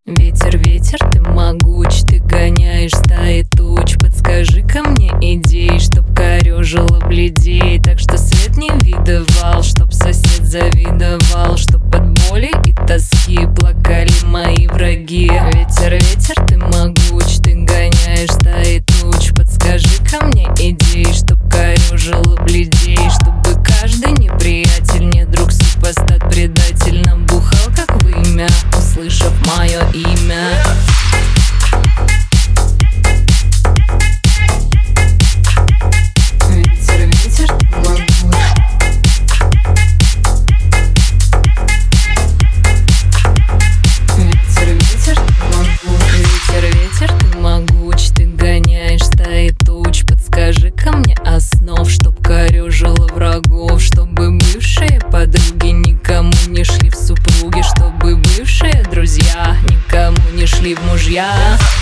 Ветер, ветер, ты могуч, ты гоняешь стаи туч. Подскажи-ка мне идей, чтоб корёжило бледей. Так что свет не видывал, чтоб сосед завидовал, чтоб от боли и тоски плакали мои враги. Ветер, ветер, ты могуч, ты гоняешь стаи туч. Подскажи-ка мне идей, чтоб корёжило бледей, чтобы каждый неприятель, не друг, супостат, предатель набухал как вымя, услышав мое имя. Ветер, ветер, ты могуч. Ветер, ветер, ты могуч. Ветер, ветер, ты могуч, ты гоняешь стаи туч. Подскажи-ка мне основ, чтоб корёжило врагов, чтобы бывшие подруги никому не шли в супруги, чтобы бывшие друзья никому не шли в мужья.